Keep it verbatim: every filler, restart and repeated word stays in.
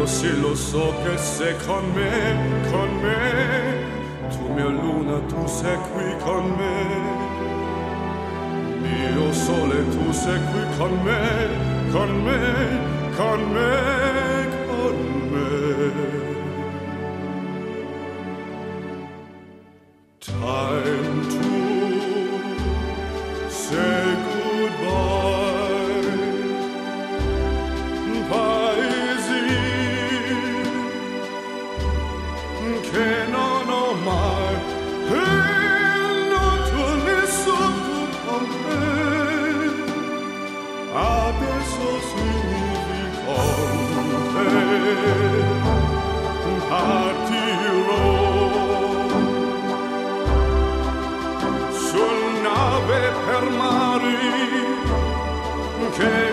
Io sì lo so che sei con me, con me, tu mia luna, tu sei qui con me, mio sole, tu sei qui con me, con me, con me, con me. Time to say goodbye, paesi che non ho mai, e non tu nessuno con me, adesso si vivi con te, partirò per mari che